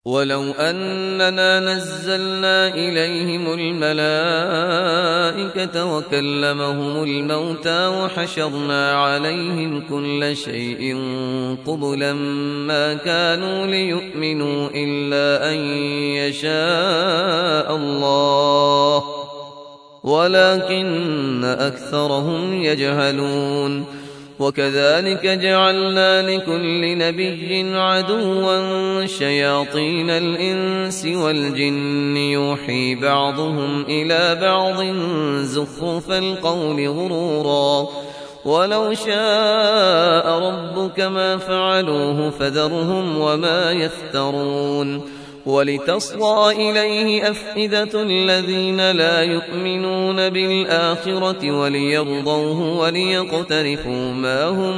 ولو أننا نزلنا إليهم الملائكة وكلمهم الموتى وحشرنا عليهم كل شيء قبلا ما كانوا ليؤمنوا إلا أن يشاء الله ولكن أكثرهم يجهلون. وكذلك جعلنا لكل نبي عدوا شياطين الإنس والجن يوحي بعضهم إلى بعض زخرف القول غرورا ولو شاء ربك ما فعلوه فذرهم وما يفترون. ولتصغى إليه أفئدة الذين لا يؤمنون بالآخرة وليرضوه وليقترفوا ما هم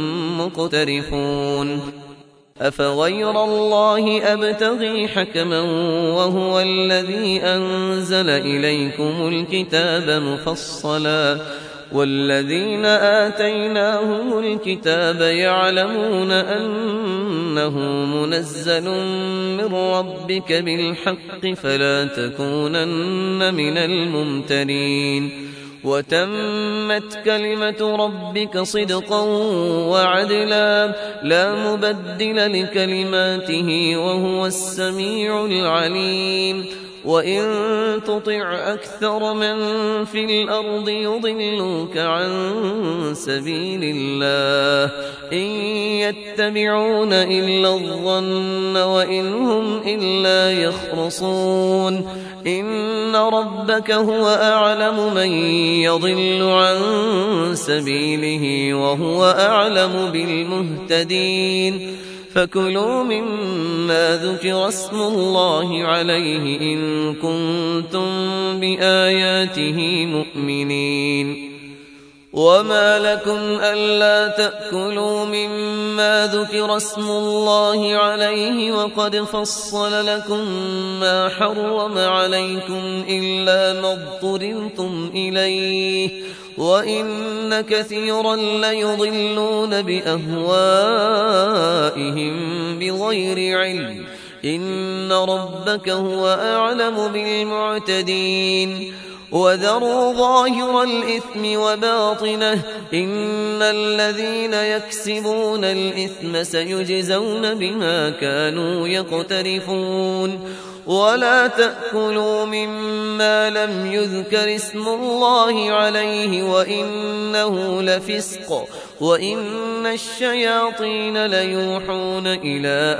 مقترفون. أفغير الله أبتغي حكما وهو الذي أنزل إليكم الكتاب مفصلا والذين آتيناهم الكتاب يعلمون أنه منزل من ربك بالحق فلا تكونن من الممترين. وتمت كلمة ربك صدقا وعدلا لا مبدل لكلماته وهو السميع العليم. وإن تطع أكثر من في الأرض يضلوك عن سبيل الله إن يتبعون إلا الظن وإن هم إلا يخرصون. إن ربك هو أعلم من يضل عن سبيله وهو أعلم بالمهتدين. فكلوا مما ذكر اسم الله عليه إن كنتم بآياته مؤمنين. وما لكم ألا تأكلوا مما ذكر اسم الله عليه وقد فصل لكم ما حرم عليكم إلا ما اضطررتم إليه وإن كثيرا ليضلون بأهوائهم بغير علم. إن ربك هو أعلم بالمعتدين. وذروا ظاهر الإثم وباطنه إن الذين يكسبون الإثم سيجزون بما كانوا يقترفون. ولا تأكلوا مما لم يذكر اسم الله عليه وإنه لفسق وإن الشياطين ليوحون إلى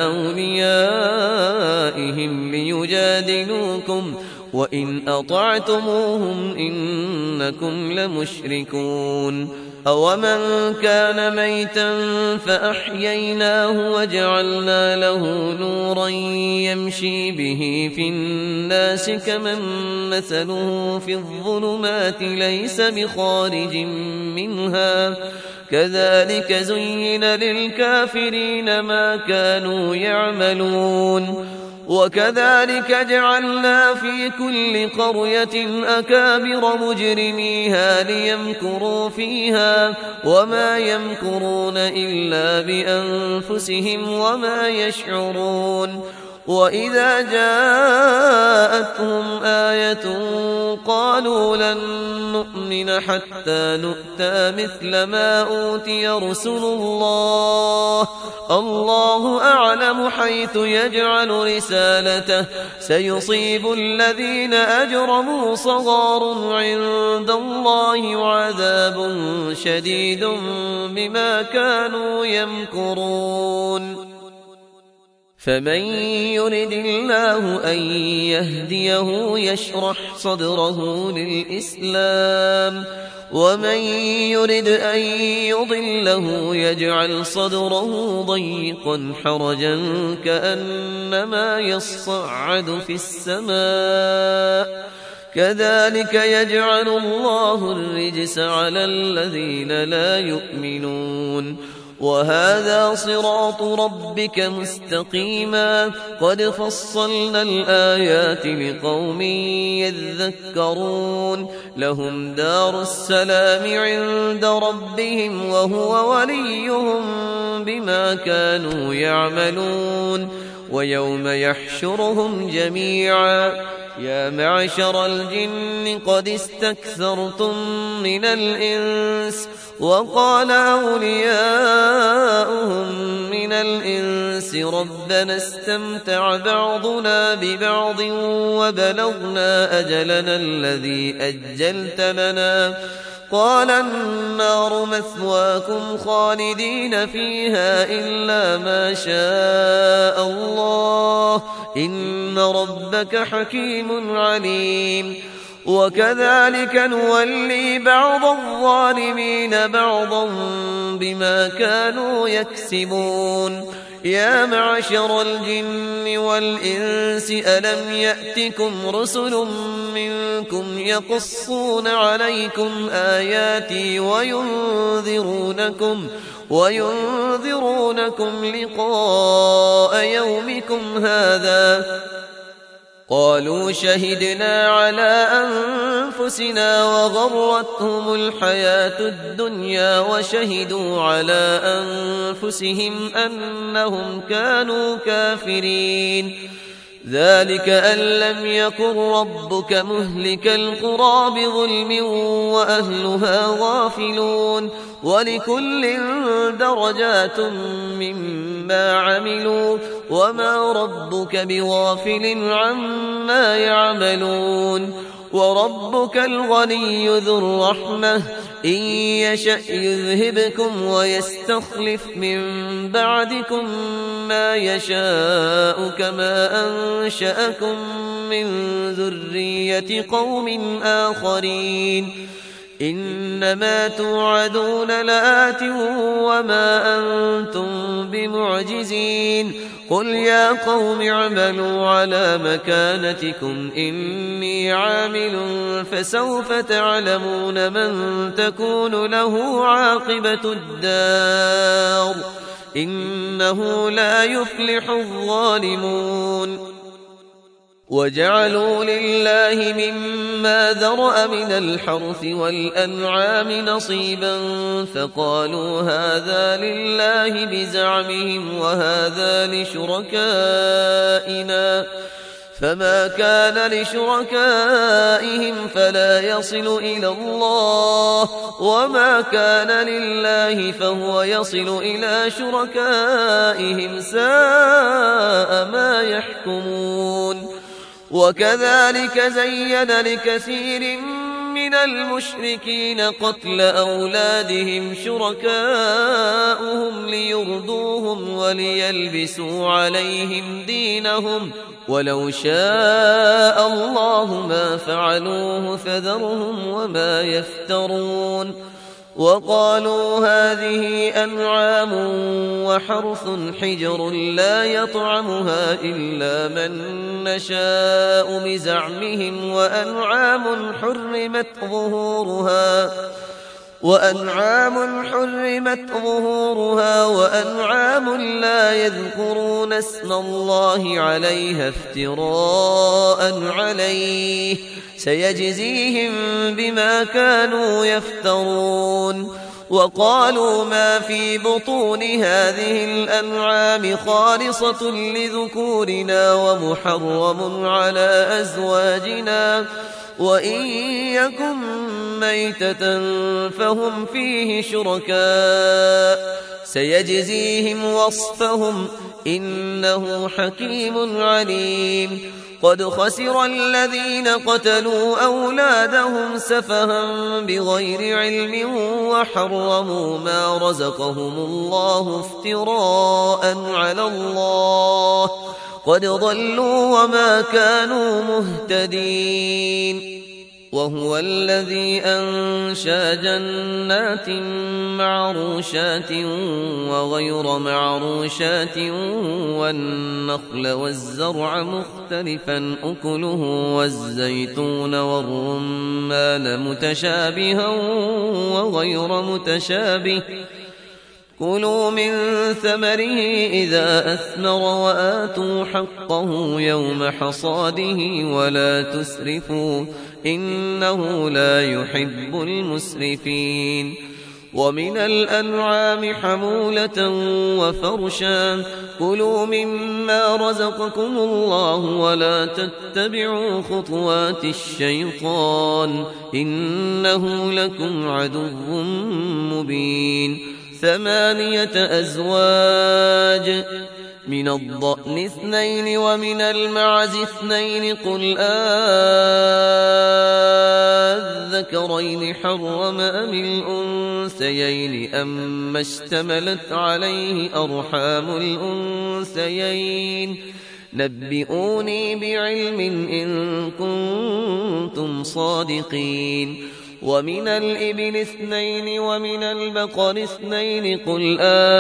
أوليائهم ليجادلوكم وإن أطعتموهم إنكم لمشركون. أومن كان ميتا فأحييناه وجعلنا له نورا يمشي به في الناس كمن مثله في الظلمات ليس بخارج منها كذلك زين للكافرين ما كانوا يعملون. وكذلك جعلنا في كل قرية أكابر مجرميها ليمكروا فيها وما يمكرون إلا بأنفسهم وما يشعرون. وإذا جاءتهم آية قالوا لن نؤمن حتى نؤتى مثل ما أوتي رسل الله الله أعلم حيث يجعل رسالته سيصيب الذين أجرموا صغار عند الله وعذاب شديد بما كانوا يمكرون. فمن يرد الله أن يهديه يشرح صدره للإسلام ومن يرد أن يضله يجعل صدره ضيقا حرجا كأنما يصعد في السماء كذلك يجعل الله الرجس على الذين لا يؤمنون. وهذا صراط ربك مستقيما قد فصلنا الآيات لقوم يذكرون لهم دار السلام عند ربهم وهو وليهم بما كانوا يعملون ويوم يحشرهم جميعا يا معشر الجن قد استكثرتم من الإنس وقال أولياؤهم من الإنس ربنا استمتع بعضنا ببعض وبلغنا أجلنا الذي أجلت لنا قال النار مثواكم خالدين فيها إلا ما شاء الله إن ربك حكيم عليم وكذلك نولي بعض الظالمين بعضا بما كانوا يكسبون يا معشر الجن والإنس ألم يأتكم رسل منكم يقصون عليكم آياتي وينذرونكم لقاء يومكم هذا قالوا شهدنا على أنفسنا وغرتهم الحياة الدنيا وشهدوا على أنفسهم أنهم كانوا كافرين ذلك أن لم يكن ربك مهلك القرى بظلم وأهلها غافلون ولكل درجات مما عملوا وما ربك بغافل عما يعملون وربك الغني ذو الرحمة إن يشأ يذهبكم ويستخلف من بعدكم ما يشاء كما أنشأكم من ذرية قوم آخرين إنما توعدون لآت وما أنتم بمعجزين قل يا قوم اعملوا على مكانتكم إني عامل فسوف تعلمون من تكون له عاقبة الدار إنه لا يفلح الظالمون وجعلوا لله مما ذرأ من الحرث والأنعام نصيبا فقالوا هذا لله بزعمهم وهذا لشركائنا فما كان لشركائهم فلا يصل إلى الله وما كان لله فهو يصل إلى شركائهم ساء ما يحكمون وكذلك زين لكثير من المشركين قتل أولادهم شركاؤهم ليردوهم وليلبسوا عليهم دينهم ولو شاء الله ما فعلوه فذرهم وما يفترون وقالوا هذه أنعام وحرث حجر لا يطعمها إلا من نشاء بزعمهم وأنعام حرمت ظهورها وأنعام لا يذكرون اسم الله عليها افتراء عليه سيجزيهم بما كانوا يفترون وقالوا ما في بطون هذه الأنعام خالصة لذكورنا ومحرم على أزواجنا وإن يكن ميتة فهم فيه شركاء سيجزيهم وصفهم إنه حكيم عليم قد خسر الذين قتلوا أولادهم سفها بغير علم وحرموا ما رزقهم الله افتراء على الله قد ضلوا وما كانوا مهتدين وهو الذي أنشأ جنات معروشات وغير معروشات والنخل والزرع مختلفا أكله والزيتون والرمان متشابها وغير متشابه كلوا من ثمره إذا أثمر وآتوا حقه يوم حصاده ولا تسرفوا إنه لا يحب المسرفين ومن الأنعام حمولة وفرشا كلوا مما رزقكم الله ولا تتبعوا خطوات الشيطان إنه لكم عدو مبين 8 أزواج من الضأن 2 ومن المعز 2 قل أذكرين حرم أم الأنثيين أما اشتملت عليه أرحام الأنثيين نبئوني بعلم إن كنتم صادقين ومن الإبل 2 ومن البقر 2 قل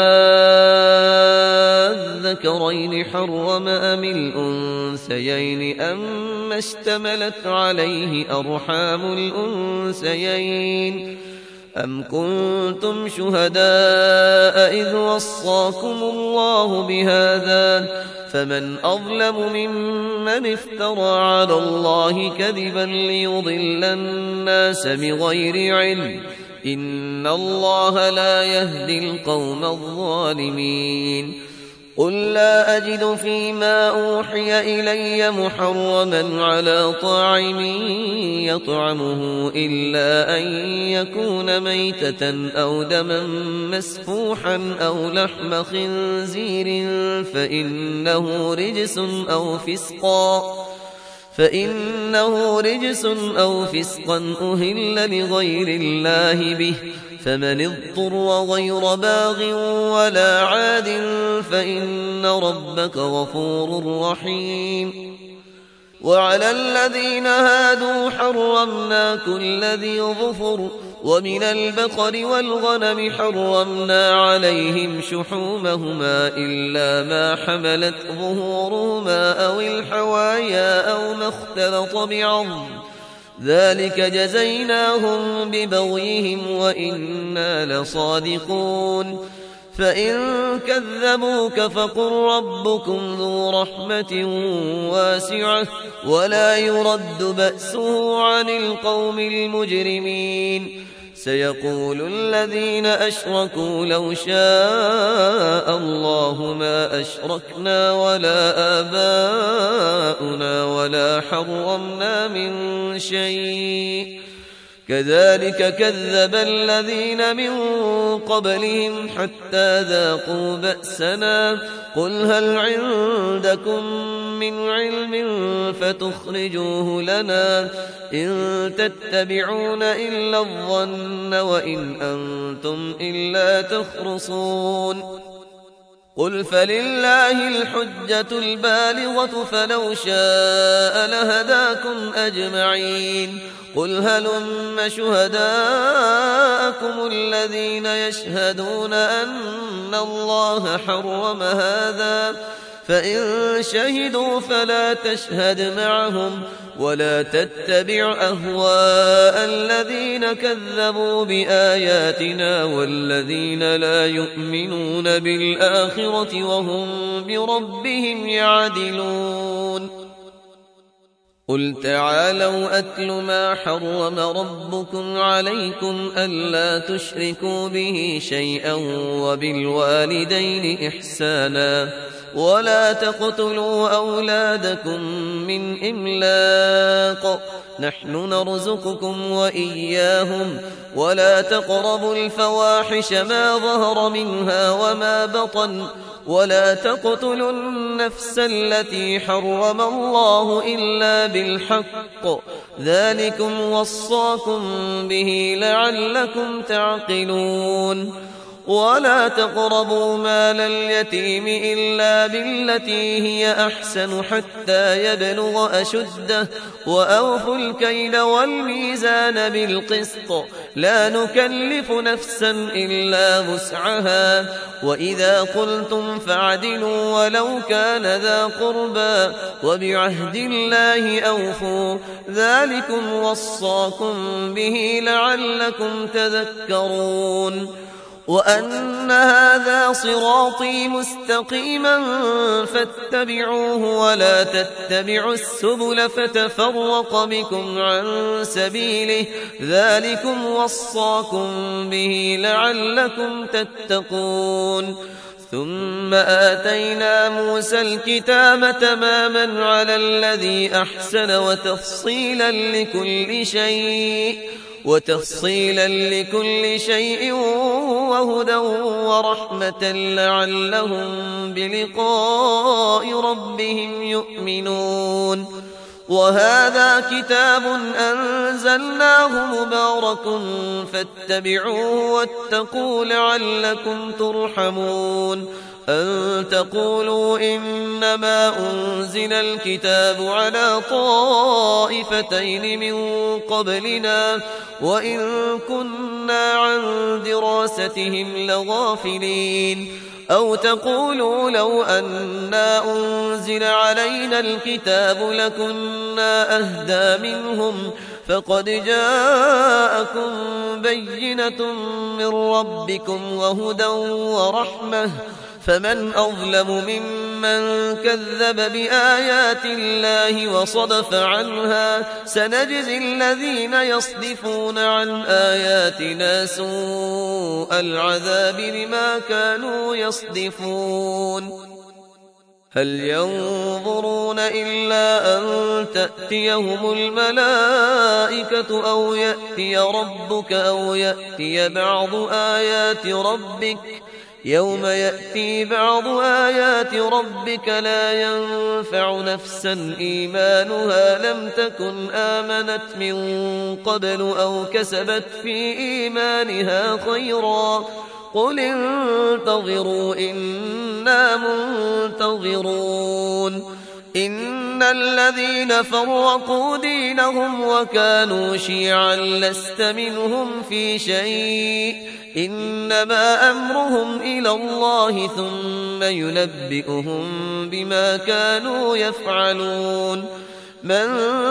أذكرين حرم أم الأنثيين أما اشتملت عليه أرحام الأنثيين أم كنتم شهداء إذ وصاكم الله بهذا فمن أظلم ممن افترى على الله كذبا ليضل الناس بغير علم إن الله لا يهدي القوم الظالمين قل لا أجد فيما أوحي إلي محرما على طاعم يطعمه إلا أن يكون ميتة أو دما مسفوحا أو لحم خنزير فإنه رجس أو فسقا أهل لغير الله به فمن اضطر غير باغ ولا عاد فإن ربك غفور رحيم وعلى الذين هادوا حرمنا كل ذي ظفر ومن البقر والغنم حرمنا عليهم شحومهما إلا ما حملت ظهورهما أو الحوايا أو ما اختلط بعظم ذلك جزيناهم ببغيهم وإنا لصادقون فإن كذبوك فقل ربكم ذو رحمة واسعة ولا يرد بأسه عن القوم المجرمين سيقول الذين أشركوا لو شاء الله ما أشركنا ولا آباؤنا ولا حرمنا من شيء كذلك كذب الذين من قبلهم حتى ذاقوا بأسنا قل هل عندكم من علم فتخرجوه لنا إن تتبعون إلا الظن وإن أنتم إلا تخرصون قل فلله الحجة البالغة فلو شاء لهداكم أجمعين قل هلم شهداءكم الذين يشهدون أن الله حرم هذا فإن شهدوا فلا تشهد معهم ولا تتبع أهواء الذين كذبوا بآياتنا والذين لا يؤمنون بالآخرة وهم بربهم يعدلون قل تعالوا أتل ما حرم ربكم عليكم ألا تشركوا به شيئا وبالوالدين إحسانا ولا تقتلوا أولادكم من إملاق نحن نرزقكم وإياهم ولا تقربوا الفواحش ما ظهر منها وما بطن ولا تقتلوا النفس التي حرم الله إلا بالحق ذلكم وصاكم به لعلكم تعقلون ولا تقربوا مال اليتيم إلا بالتي هي أحسن حتى يبلغ أشده وأوفوا الكيل والميزان بالقسط لا نكلف نفسا إلا وسعها وإذا قلتم فاعدلوا ولو كان ذا قربى وبعهد الله أوفوا ذلكم وصاكم به لعلكم تذكرون وأن هذا صراطي مستقيما فاتبعوه ولا تتبعوا السبل فتفرق بكم عن سبيله ذلكم وصاكم به لعلكم تتقون. ثم آتينا موسى الكتاب تماما على الذي أحسن وتفصيلا لكل شيء وهدى ورحمة لعلهم بلقاء ربهم يؤمنون. وهذا كتاب أنزلناه مبارك فاتبعوه واتقوا لعلكم ترحمون. أن تقولوا إنما أنزل الكتاب على طائفتين من قبلنا وإن كنا عن دراستهم لغافلين. أو تقولوا لو أنا أنزل علينا الكتاب لكنا أهدى منهم فقد جاءكم بينة من ربكم وهدى ورحمة فمن أظلم ممن كذب بآيات الله وصدف عنها سنجزي الذين يصدفون عن آياتنا سوء العذاب بما كانوا يصدفون. هل ينظرون إلا أن تأتيهم الملائكة أو يأتي ربك أو يأتي بعض آيات ربك يوم يأتي بعض آيات ربك لا ينفع نفسا إيمانها لم تكن آمنت من قبل أو كسبت في إيمانها خيرا قل انتظروا إنا منتظرون. إن الذين فرقوا دينهم وكانوا شيعا لست منهم في شيء إنما أمرهم إلى الله ثم ينبئهم بما كانوا يفعلون. من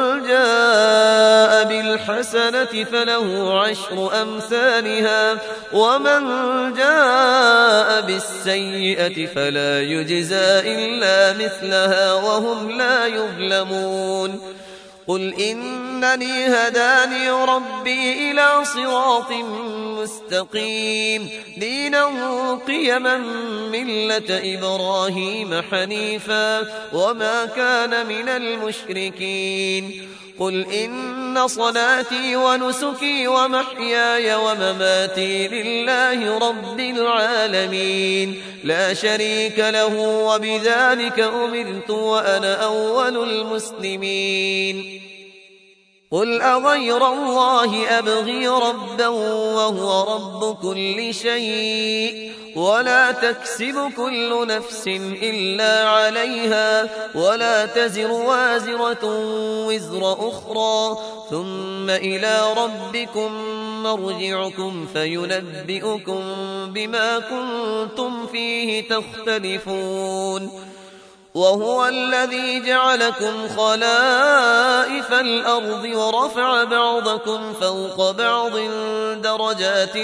جاء بالحسنة فله عشر أمثالها ومن جاء بالسيئة فلا يجزى إلا مثلها وهم لا يظلمون. قل إنني هداني ربي إلى صراط مستقيم دينا قيما ملة إبراهيم حنيفا وما كان من المشركين. قل إن صلاتي ونسكي ومحياي ومماتي لله رب العالمين لا شريك له وبذلك أمرت وأنا أول المسلمين. قل أغير الله أبغي ربا وهو رب كل شيء ولا تكسب كل نفس إلا عليها ولا تزر وازرة وزر أخرى ثم إلى ربكم مرجعكم فينبئكم بما كنتم فيه تختلفون. وهو الذي جعلكم خلائف الأرض ورفع بعضكم فوق بعض درجات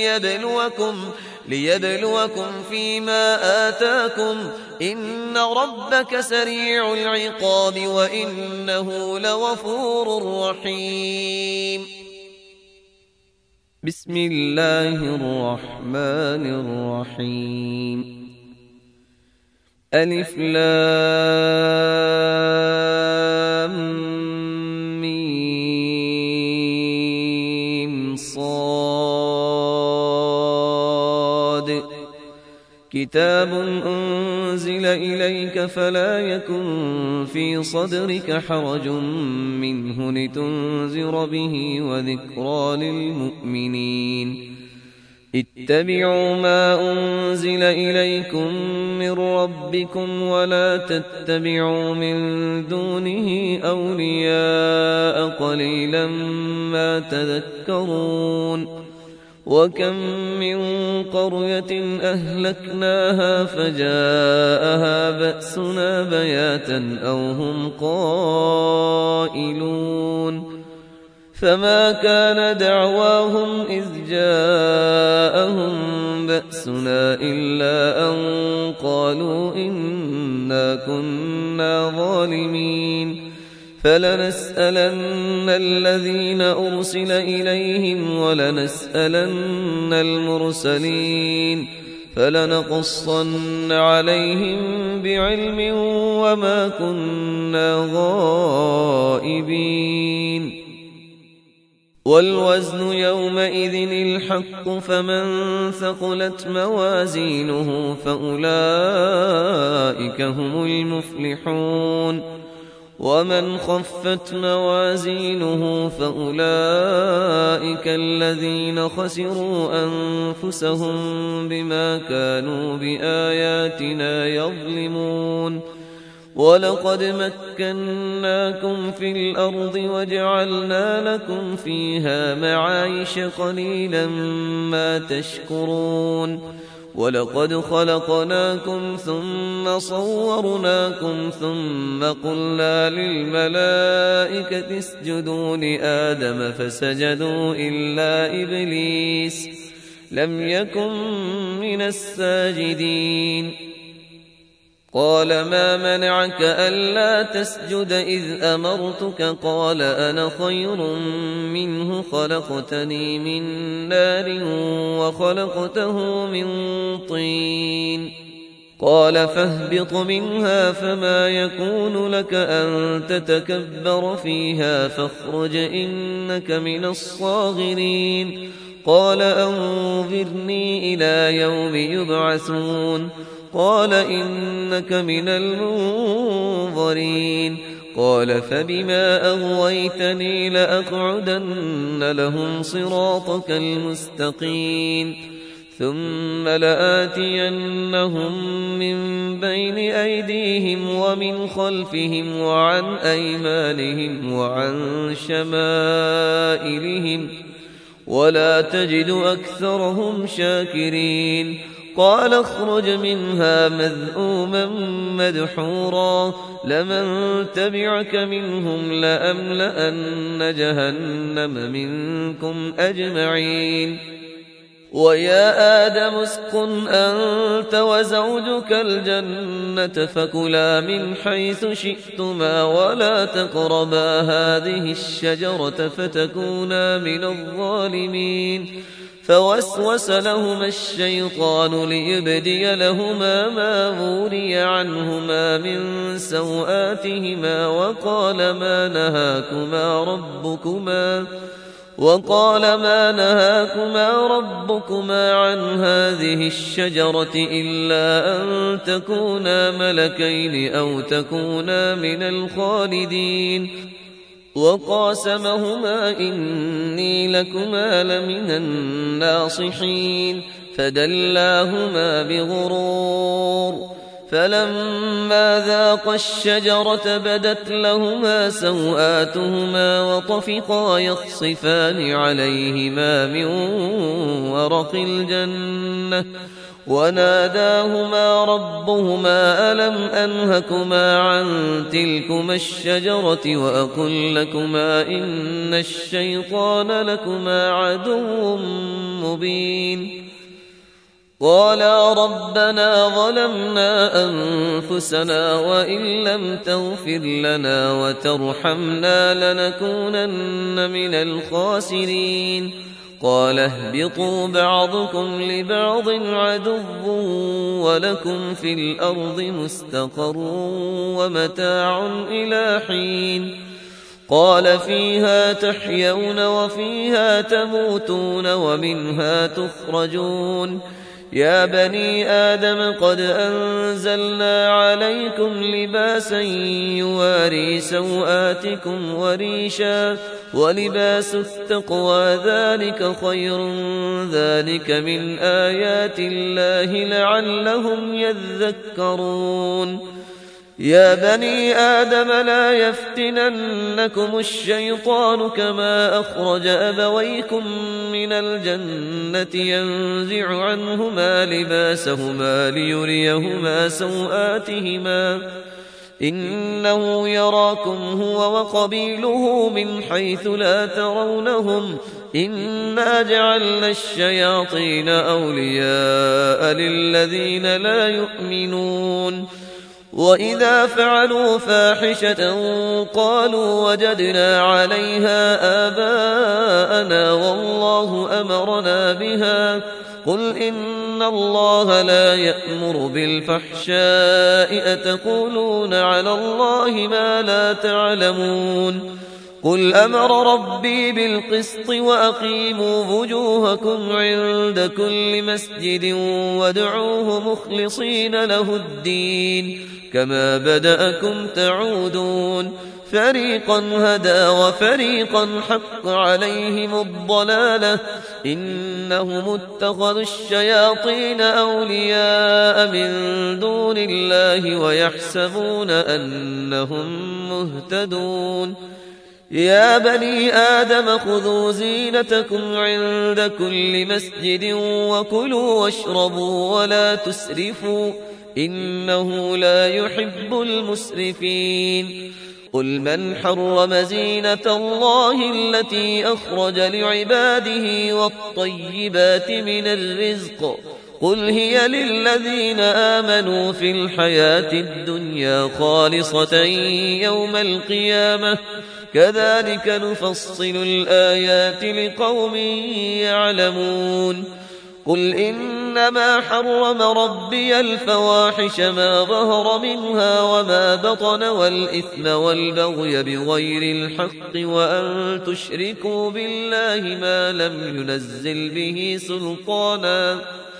ليبلوكم فيما آتاكم إن ربك سريع العقاب وإنه لغفور رحيم. بسم الله الرحمن الرحيم. ألف لام ميم صاد كتاب أنزل إليك فلا يكن في صدرك حرج منه لتنذر به وذكرى للمؤمنين. اتبعوا ما أنزل إليكم من ربكم ولا تتبعوا من دونه أولياء قليلا ما تذكرون. وكم من قرية أهلكناها فجاءها بأسنا بياتا أو هم قائلون فما كان دعواهم إذ جاءهم بأسنا إلا أن قالوا إنا كنا ظالمين فلنسألن الذين أرسل إليهم ولنسألن المرسلين فلنقصن عليهم بعلم وما كنا غائبين والوزن يومئذ الحق فمن ثقلت موازينه فأولئك هم المفلحون ومن خفت موازينه فأولئك الذين خسروا أنفسهم بما كانوا بآياتنا يظلمون ولقد مكناكم في الأرض وجعلنا لكم فيها معايش قليلا ما تشكرون ولقد خلقناكم ثم صورناكم ثم قلنا للملائكة اسجدوا لآدم فسجدوا إلا إبليس لم يكن من الساجدين قال ما منعك ألا تسجد إذ أمرتك قال أنا خير منه خلقتني من نار وخلقته من طين قال فاهبط منها فما يكون لك أن تتكبر فيها فاخرج إنك من الصاغرين قال أنظرني إلى يوم يبعثون قال إنك من المنظرين قال فبما أغويتني لأقعدن لهم صراطك المستقيم ثم لآتينهم من بين أيديهم ومن خلفهم وعن أيمانهم وعن شمائلهم ولا تجد أكثرهم شاكرين قال اخرج منها مذءوما مدحورا لمن تبعك منهم لأملأن جهنم منكم أجمعين ويا آدم اسكن أنت وزوجك الجنة فكلا من حيث شئتما ولا تقربا هذه الشجرة فتكونا من الظالمين فوسوس لهما الشيطان ليبدي لهما ما وري عنهما من سوآتهما وقال ما نهاكما ربكما عن هذه الشجرة إلا أن تكونا ملكين أو تكونا من الخالدين وقاسمهما إني لكما لمن الناصحين فدلاهما بغرور فلما ذاقا الشجرة بدت لهما سوآتهما وطفقا يخصفان عليهما من ورق الجنة وناداهما ربهما ألم أنهكما عن تلكما الشجرة وأقل لكما إن الشيطان لكما عدو مبين قالا ربنا ظلمنا أنفسنا وإن لم تغفر لنا وترحمنا لنكونن من الخاسرين قال اهبطوا بعضكم لبعض عدو ولكم في الأرض مستقر ومتاع إلى حين قال فيها تحيون وفيها تموتون ومنها تخرجون يا بني آدم قد أنزلنا عليكم لباسا يواري سوآتكم وريشا ولباس التقوى ذلك خير ذلك من آيات الله لعلهم يذكرون يا بني آدم لا يفتننكم الشيطان كما أخرج أبويكم من الجنة ينزع عنهما لباسهما ليريهما سوآتهما إنه يراكم هو وقبيله من حيث لا ترونهم إنا جعلنا الشياطين أولياء للذين لا يؤمنون وإذا فعلوا فاحشة قالوا وجدنا عليها آباءنا والله أمرنا بها قل إن الله لا يأمر بالفحشاء أتقولون على الله ما لا تعلمون قل أمر ربي بالقسط وأقيموا وجوهكم عند كل مسجد وادعوه مخلصين له الدين كما بدأكم تعودون فريقا هدى وفريقا حق عليهم الضلالة إنهم اتخذوا الشياطين أولياء من دون الله ويحسبون أنهم مهتدون يا بني آدم خذوا زينتكم عند كل مسجد وكلوا واشربوا ولا تسرفوا إنه لا يحب المسرفين قل من حرم زينة الله التي أخرج لعباده والطيبات من الرزق قل هي للذين آمنوا في الحياة الدنيا خالصة يوم القيامة كذلك نفصل الآيات لقوم يعلمون قل إنما حرم ربي الفواحش ما ظهر منها وما بطن والإثم والبغي بغير الحق وأن تشركوا بالله ما لم ينزل به سلطانا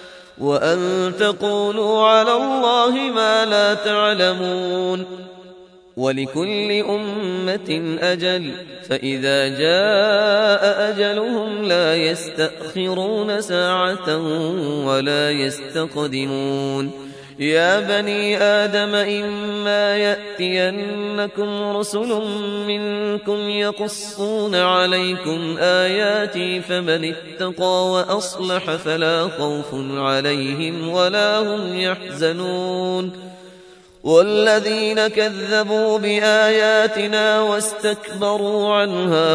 وأن تقولوا على الله ما لا تعلمون ولكل أمة أجل فإذا جاء أجلهم لا يستأخرون ساعة ولا يستقدمون يا بني آدم إما يأتينكم رسل منكم يقصون عليكم آياتي فمن اتقى وأصلح فلا خوف عليهم ولا هم يحزنون والذين كذبوا بآياتنا واستكبروا عنها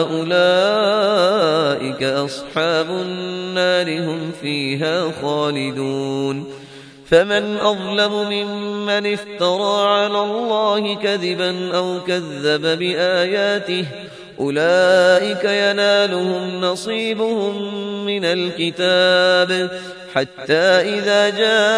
أولئك أصحاب النار هم فيها خالدون فمن أظلم ممن افترى على الله كذبا أو كذب بآياته أولئك ينالهم نصيبهم من الكتاب حتى إذا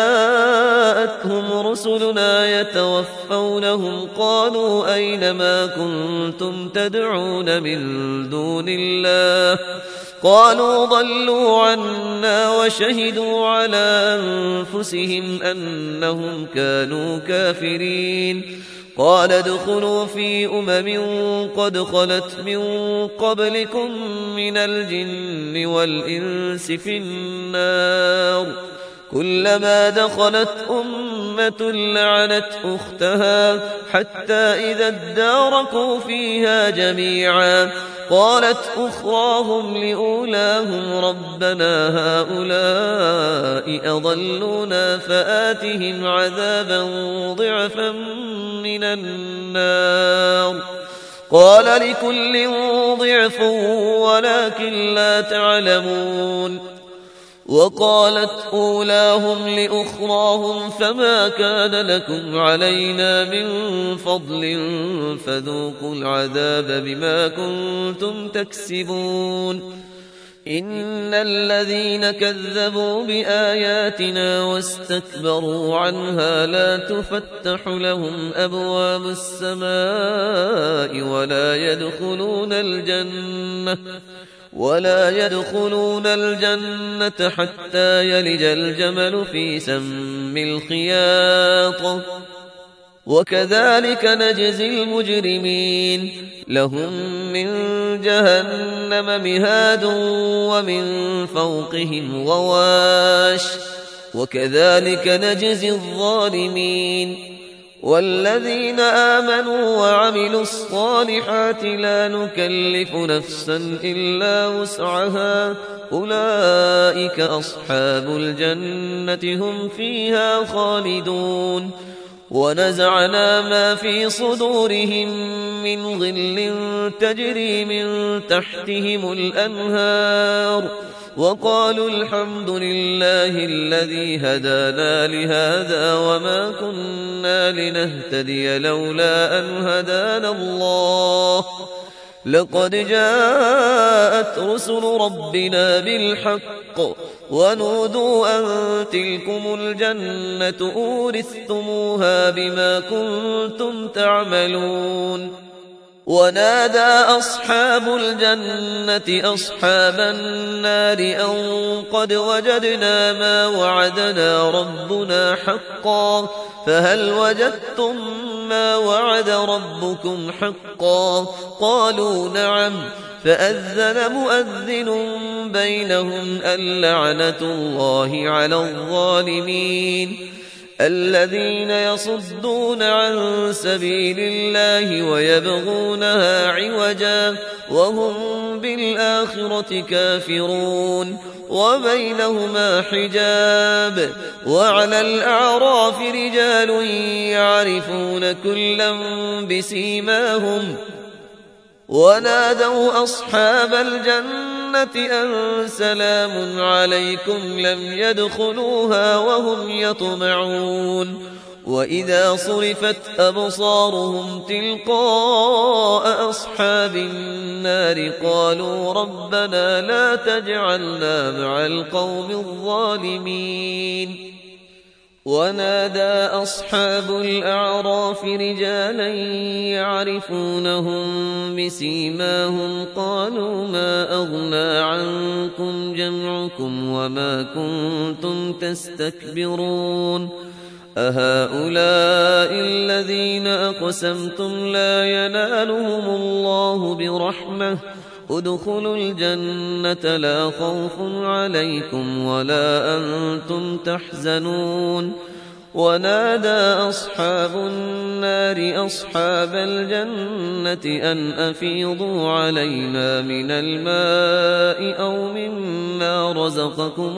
جاءتهم رسلنا يتوفونهم قالوا أين ما كنتم تدعون من دون الله قالوا ضلوا عنا وشهدوا على أنفسهم أنهم كانوا كافرين قال ادخلوا في قد خلت من قبلكم من الجن والإنس في النار كلما دخلت أمة لعنت أختها حتى إذا اداركوا فيها جميعا قالت أخراهم لأولاهم ربنا هؤلاء أضلونا فآتهم عذابا ضعفا من النار قال لكل ضعف ولكن لا تعلمون وقالت أولاهم لأخراهم فما كان لكم علينا من فضل فذوقوا العذاب بما كنتم تكسبون إن الذين كذبوا بآياتنا واستكبروا عنها لا تفتح لهم أبواب السماء ولا يدخلون الجنة حتى يلج الجمل في سم الخياط وكذلك نجزي المجرمين لهم من جهنم مهاد ومن فوقهم غواش وكذلك نجزي الظالمين والذين آمنوا وعملوا الصالحات لا نكلف نفسا إلا وسعها أولئك أصحاب الجنة هم فيها خالدون ونزعنا ما في صدورهم من غل تجري من تحتهم الأنهار وقالوا الحمد لله الذي هدانا لهذا وما كنا لنهتدي لولا أن هدانا الله لقد جاءت رسل ربنا بالحق ونودوا أن تلكم الجنة أورثتموها بما كنتم تعملون ونادى أصحاب الجنة أصحاب النار أن قد وجدنا ما وعدنا ربنا حقا فهل وجدتم ما وعد ربكم حقا قالوا نعم فأذن مؤذن بينهم اللعنة الله على الظالمين الذين يصدون عن سبيل الله ويبغونها عوجا وهم بالآخرة كافرون وبينهما حجاب وعلى الأعراف رجال يعرفون كلا بسيماهم ونادوا أصحاب الجنة أن سلام عليكم لم يدخلوها وهم يطمعون وإذا صرفت أبصارهم تلقاء أصحاب النار قالوا ربنا لا تجعلنا مع القوم الظالمين ونادى أصحاب الأعراف رجالا يعرفونهم بسيماهم قالوا ما أغنى عنكم جمعكم وما كنتم تستكبرون أهؤلاء الذين أقسمتم لا ينالهم الله برحمة ادخلوا الجنة لا خوف عليكم ولا أنتم تحزنون ونادى أصحاب النار أصحاب الجنة أن أفيضوا علينا من الماء أو مما رزقكم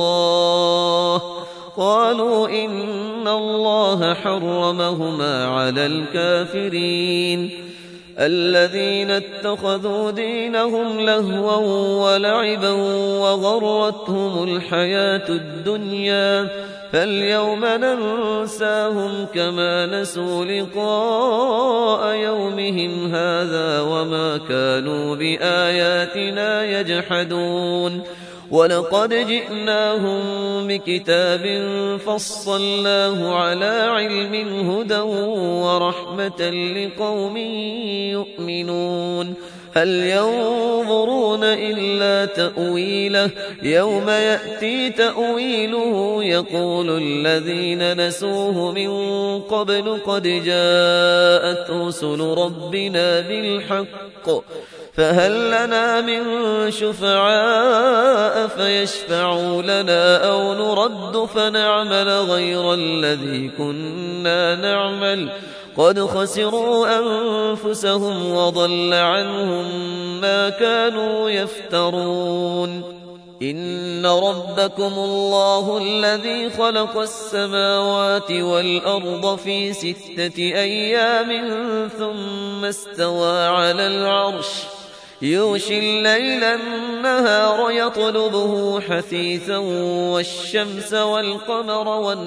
الله قالوا إن الله حرمهما على الكافرين الذين اتخذوا دينهم لهوا ولعبا وغرتهم الحياة الدنيا فاليوم ننساهم كما نسوا لقاء يومهم هذا وما كانوا بآياتنا يجحدون ولقد جئناهم بكتاب فصلناه على علم هدى ورحمة لقوم يؤمنون هل ينظرون إلا تأويله يوم يأتي تأويله يقول الذين نسوه من قبل قد جاءت رسل ربنا بالحق فهل لنا من شفعاء فيشفعوا لنا أو نرد فنعمل غير الذي كنا نعمل قد خسروا أنفسهم وضل عنهم ما كانوا يفترون إن ربكم الله الذي خلق السماوات والأرض في 6 أيام ثم استوى على العرش يغشي الليل النهار يطلبه حثيثا والشمس والقمر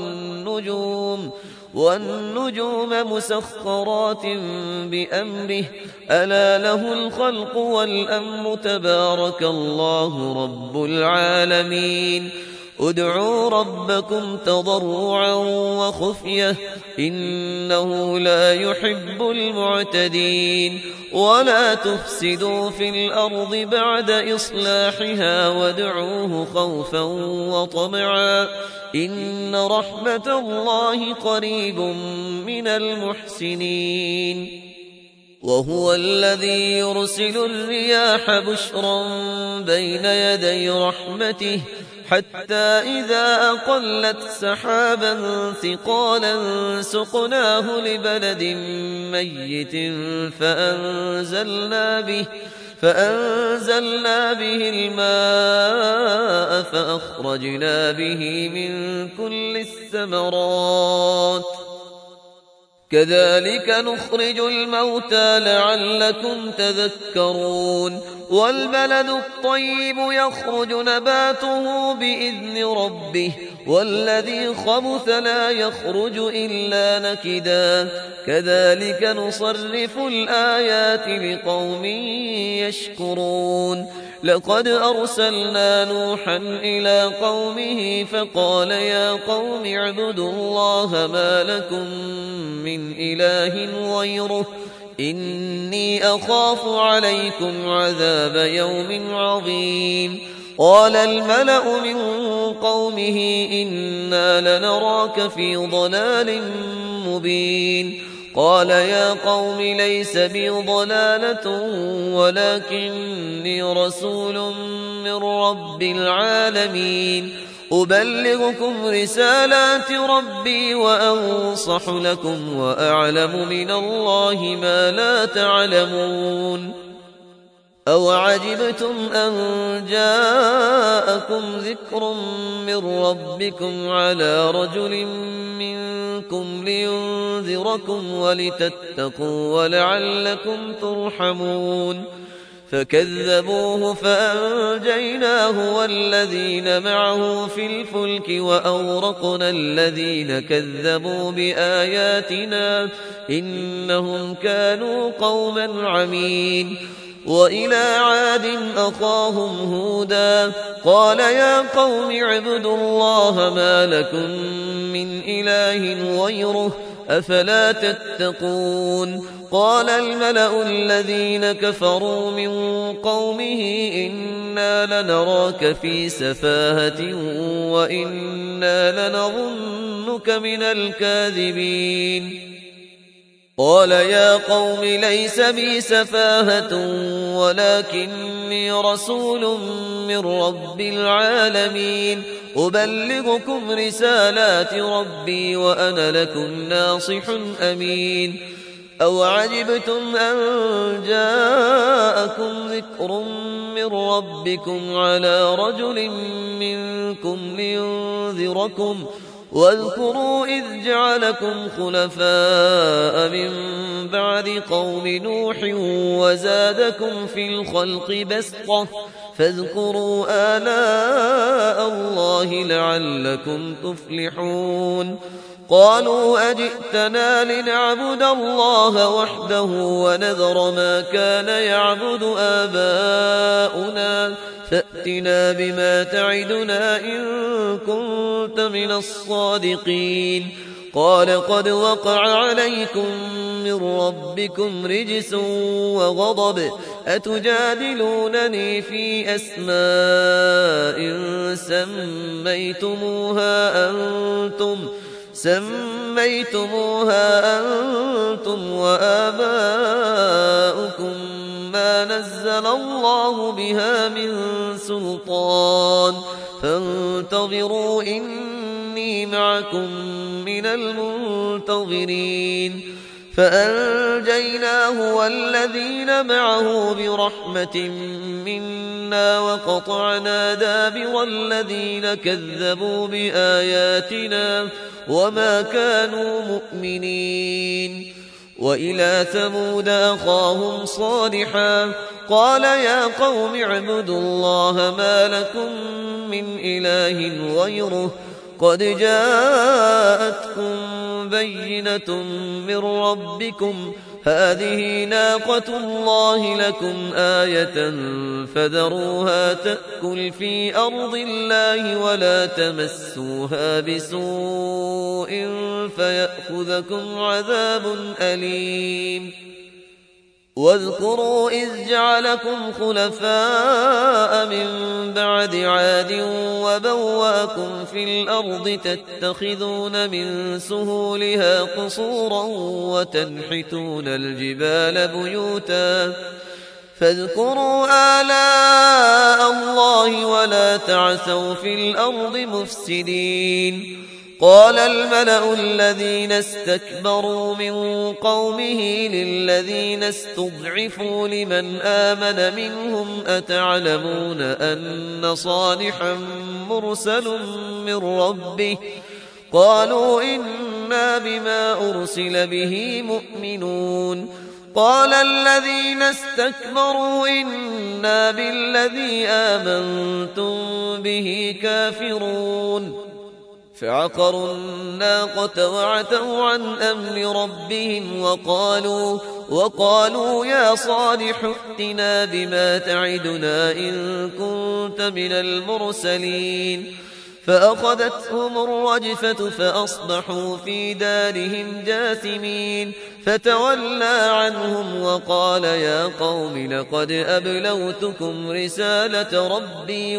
والنجوم مسخرات بأمره ألا له الخلق والأمر تبارك الله رب العالمين ادعوا ربكم تضرعا وخفية إنه لا يحب المعتدين ولا تفسدوا في الأرض بعد إصلاحها وادعوه خوفا وطمعا إن رحمة الله قريب من المحسنين وهو الذي يرسل الرياح بشرا بين يدي رحمته حتى إذا أقلت سحابا ثقالا سقناه لبلد ميت فأنزلنا به الماء فأخرجنا به من كل الثمرات كذلك نخرج الموتى لعلكم تذكرون والبلد الطيب يخرج نباته بإذن ربه والذي خبث لا يخرج إلا نكدا كذلك نصرف الآيات لقوم يشكرون لقد أرسلنا نوحا إلى قومه فقال يا قوم اعبدوا الله ما لكم من إله غيره إني أخاف عليكم عذاب يوم عظيم قال الملأ من قومه إنا لنراك في ضلال مبين قال يا قوم ليس بي ضلالة ولكني رسول من رب العالمين أبلغكم رسالات ربي وأنصح لكم وأعلم من الله ما لا تعلمون أوعجبتم أن جاءكم ذكر من ربكم على رجل منكم لينذركم ولتتقوا ولعلكم ترحمون فكذبوه فأنجيناه والذين معه في الفلك وأغرقنا الذين كذبوا بآياتنا إنهم كانوا قوما عمين وإلى عاد أخاهم هودا قال يا قوم اعبدوا الله ما لكم من إله غيره أفلا تتقون قال الملأ الذين كفروا من قومه إنا لنراك في سفاهة وإنا لنظنك من الكاذبين قال يا قوم ليس بي سفاهة ولكني رسول من رب العالمين أبلغكم رسالات ربي وأنا لكم ناصح أمين أوعجبتم أن جاءكم ذكر من ربكم على رجل منكم لينذركم واذكروا إذ جعلكم خلفاء من بعد قوم نوح وزادكم في الخلق بسطة فاذكروا آلاء الله لعلكم تفلحون قالوا أجئتنا لنعبد الله وحده ونذر ما كان يعبد آباؤنا فأتنا بما تعدنا إن كنت من الصادقين قال قد وقع عليكم من ربكم رجس وغضب أتجادلونني في أسماء سميتموها أنتم وآباؤكم ما نزل الله بها من سلطان فانتظروا إني معكم من المنتظرين فأنجيناه والذين معه برحمة منا وقطعنا دابر الذين كذبوا بآياتنا وما كانوا مؤمنين وإلى ثمود أخاهم صالحا قال يا قوم اعبدوا الله ما لكم من إله غيره قد جاءتكم بينة من ربكم هذه ناقة الله لكم آية فذروها تأكل في أرض الله ولا تمسوها بسوء فيأخذكم عذاب أليم واذكروا إذ جعلكم خلفاء من بعد عاد وبوأكم في الأرض تتخذون من سهولها قصورا وتنحتون الجبال بيوتا فاذكروا آلاء الله ولا تعثوا في الأرض مفسدين قال الملأ الذين استكبروا من قومه للذين استضعفوا لمن آمن منهم أتعلمون أن صالحا مرسل من ربه قالوا إنا بما أرسل به مؤمنون قال الذين استكبروا إنا بالذي آمنتم به كافرون فعقروا الناقة وعتوا عن أمر ربهم وقالوا يا صالح ائتنا بما تعدنا إن كنت من المرسلين فأخذتهم الرجفة فأصبحوا في دارهم جاثمين فتولى عنهم وقال يا قوم لقد أبلغتكم رسالة ربي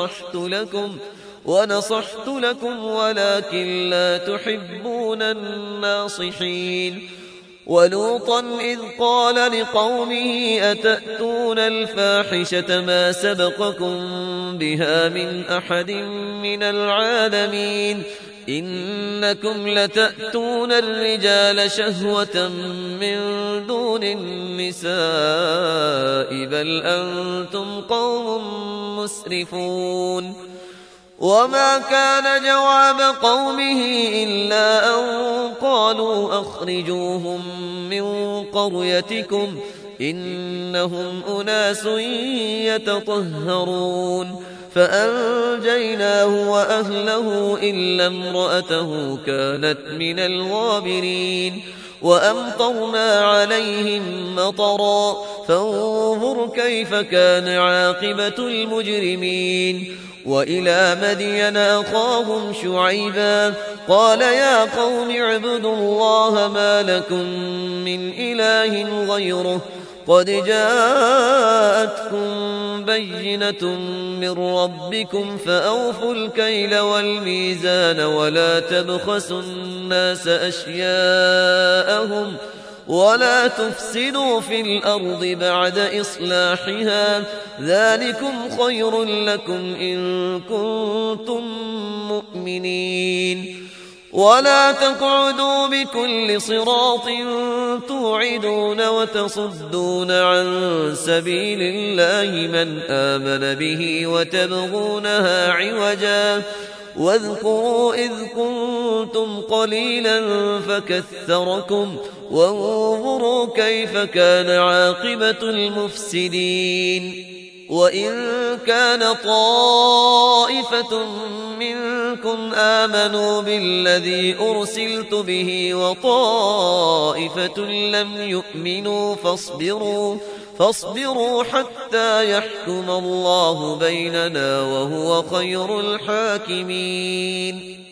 ونصحت لكم ولكن لا تحبون الناصحين ولوطا إذ قال لقومه أتأتون الفاحشة ما سبقكم بها من أحد من العالمين إنكم لتأتون الرجال شهوة من دون النساء بل أنتم قوم مسرفون وما كان جواب قومه إلا أن قالوا أخرجوهم من قريتكم إنهم أناس يتطهرون فأنجيناه وأهله إلا امرأته كانت من الغابرين وأمطرنا عليهم مطرا فانظر كيف كان عاقبة المجرمين وإلى مدين أخاهم شعيبا قال يا قوم اعبدوا الله ما لكم من إله غيره قد جاءتكم بينة من ربكم فأوفوا الكيل والميزان ولا تبخسوا الناس أشياءهم ولا تفسدوا في الأرض بعد إصلاحها ذلكم خير لكم إن كنتم مؤمنين ولا تقعدوا بكل صراط توعدون وتصدون عن سبيل الله من آمن به وتبغونها عوجا واذكروا إذ كنتم قليلا فكثركم وانظروا كيف كان عاقبة المفسدين وإن كان طائفة منكم آمنوا بالذي أرسلت به وطائفة لم يؤمنوا فاصبروا حتى يحكم الله بيننا وهو خير الحاكمين